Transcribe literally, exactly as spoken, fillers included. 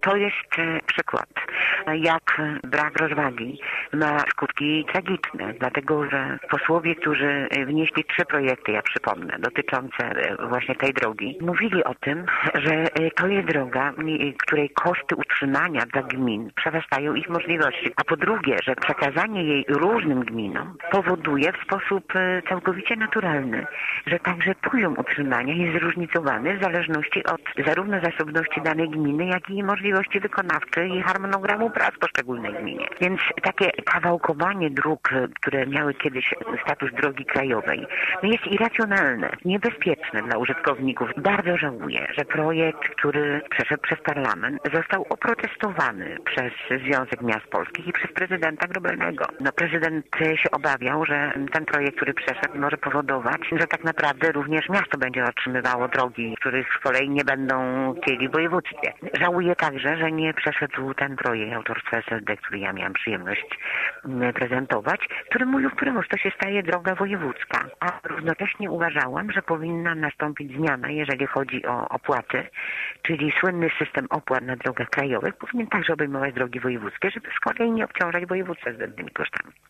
To jest e, przykład, jak brak rozwagi ma skutki tragiczne, dlatego że posłowie, którzy wnieśli trzy projekty, ja przypomnę, dotyczące właśnie tej drogi, mówili o tym, że to jest droga, której koszty utrzymania dla gmin przewyższają ich możliwości, a po drugie, że przekazanie jej różnym gminom powoduje w sposób całkowicie naturalny, że także poziom utrzymania jest zróżnicowany w zależności od zarówno zasobności danej gminy, jak i możliwości wykonawczej i harmonogramu prac w poszczególnej gminie. Więc takie kawałkowanie dróg, które miały kiedyś status drogi krajowej, no jest irracjonalne, niebezpieczne dla użytkowników. Bardzo żałuję, że projekt, który przeszedł przez parlament, został oprotestowany przez Związek Miast Polskich i przez prezydenta Grobelnego. No prezydent się obawiał, że ten projekt, który przeszedł, może powodować, że tak naprawdę również miasto będzie otrzymywało drogi, których z kolei nie będą chcieli w województwie. Żałuję także, że nie przeszedł ten projekt autorstwa S L D, który ja miałam przyjemność prezentować, który mówił wprost, to się staje droga wojewódzka. A równocześnie uważałam, że powinna nastąpić zmiana, jeżeli chodzi o opłaty, czyli słynny system opłat na drogach krajowych powinien także obejmować drogi wojewódzkie, żeby z kolei nie obciążać województwa zbędnymi kosztami.